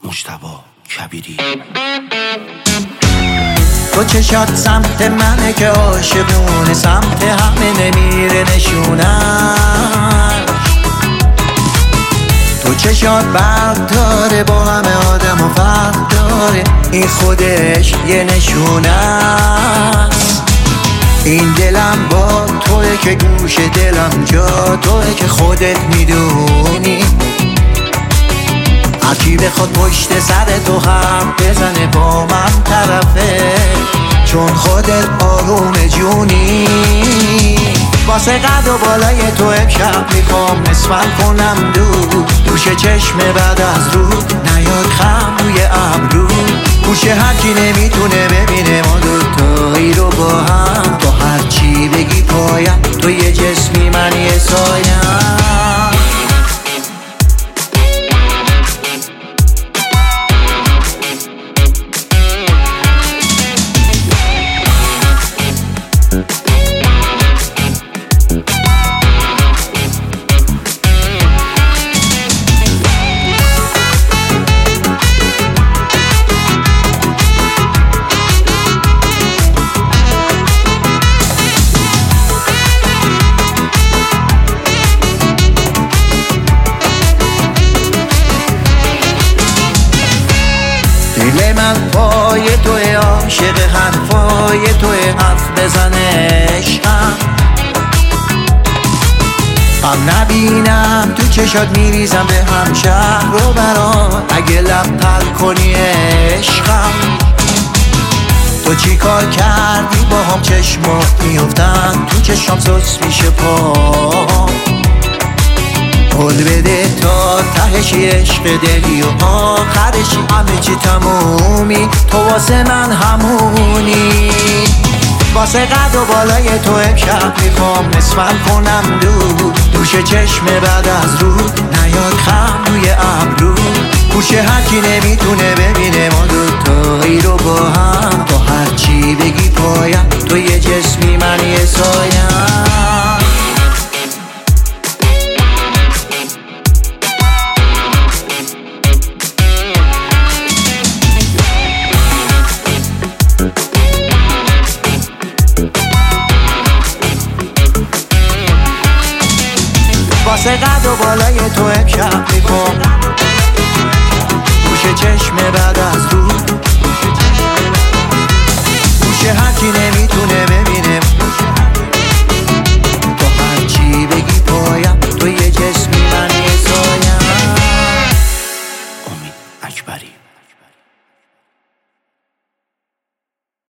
مجتبی کبیری. تو چشات سمت منه که عاشقونه، سمت همه نمیره نشونش. تو چشات برق داره، با همه آدم و فرق داره، این خودش یه نشونه است. این دلم با توه که گوش دلم جا توه که خودت میدونی. هرکی بخواد پشت سر تو هم بزنه با من طرفه، چون خودت آروم جونی. واسه قد و بالای تو امشب میخوام نسبت کنم دوش چشم بعد از رو نیاد خم روی ابرو. گوش هرکی نمیتونه ببینه ما دوتایی رو با هم. تو هرچی بگی پایم، تو یه جسمی من یه سایم. دل من پای توی عاشق حرفای توی حرف بزنه عشقم. هم نبینم تو چشات میریزم به هم شهر رو برات، اگه لب پر کنی عشقم. تو چی کار کردی با هم چشمات میفتن تو چشم سوس میشه پا. قول بده تا تهشی عشق دلی و آخرشی همه چی تمومی، تو واسه من همونی. واسه قد و بالای تو امشب میخوام نسبت کنم دوش چشم بعد از رو نیاد خم روی ابرو. گوش هرکی نمیتونه ببینه ما دوتایی رو با هم. تو هرچی بگی پایم، تو یه جسمی من یه سایم. واسه قد و بالای تو امشب میخوام گوش چشم بعد از رو. گوش هرکی نمیتونه ببینه، تو هرچی بگی پایم، تو یه جسمی من یه سایم. امید اکبری.